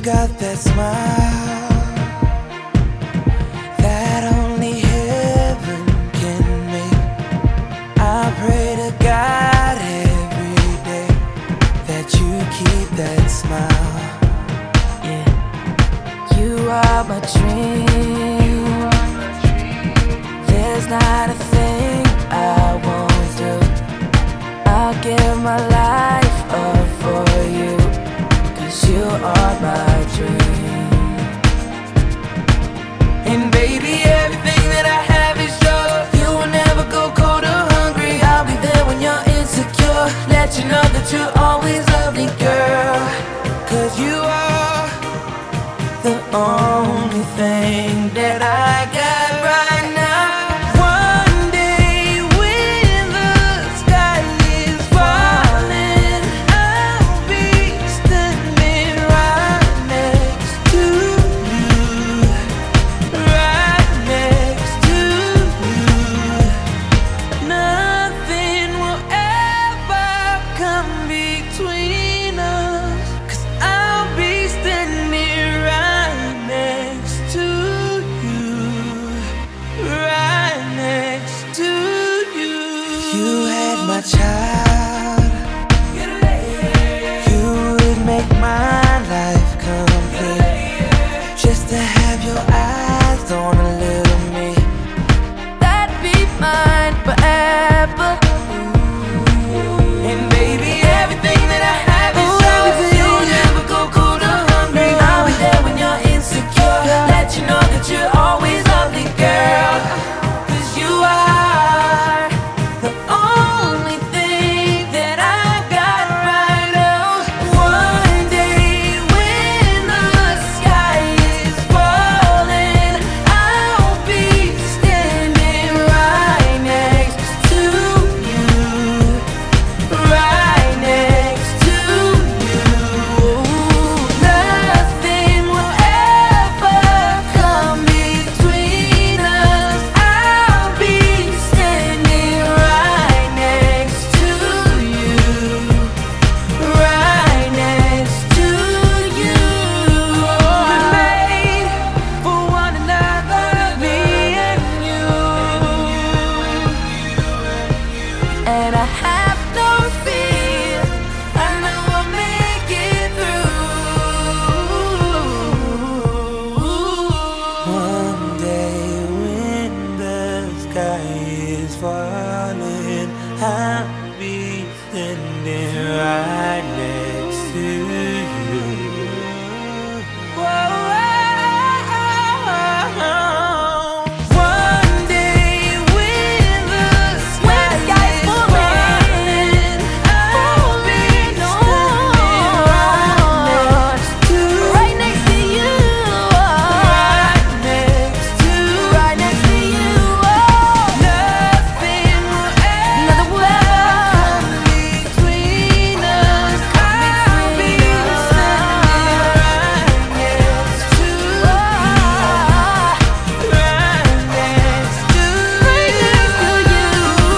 got that smile that only heaven can make. I pray to God every day that you keep that smile. Yeah, you are my dream. There's not a thing I won't do. I'll give my life up for you, 'cause you are my dream. And baby, everything that I have is yours. You will never go cold or hungry. I'll be there when you're insecure. Let you know that you're always lovely, girl. 'Cause you are the only thing that I got right now. One day when the sky is falling, I'll be standing right next to you, right next to you. Nothing will ever come between us, 'cause I'll be standing right next to you, right next to you. You had my child, you would make my life complete. Just to have your eyes on a little me, That'd be mine forever. and baby, everything that I have is yours. You'll never go cold or hungry. I'll be there when you're insecure. Let you know that you're always lovely, girl. 'Cause you are the only thing that I got right now. One day when the sky is falling, I'll be standing right next to you, right next to you. Nothing will ever come between us. I'll be standing right next to you, right next to you. We're made for one another, me and you. And I have no fear, I know I'll make it through. One day when the sky is falling, I'll be standing right next to you. Whoa. One day when the sky is falling, I'll be standing right next to you. Right next to you, Right next to right next to you. Nothing will Another ever world. come between us. I'll be standing right next to you, right next to you.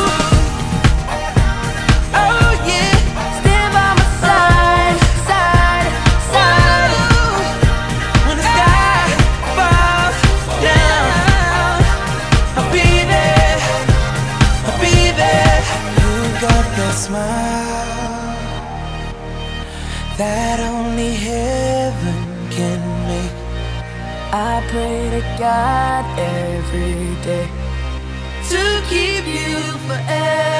Oh yeah, Stand by my side, side, side. when the sky falls down, I'll be there, I'll be there. You got that smile that only heaven can make. I pray to God every day To keep you forever.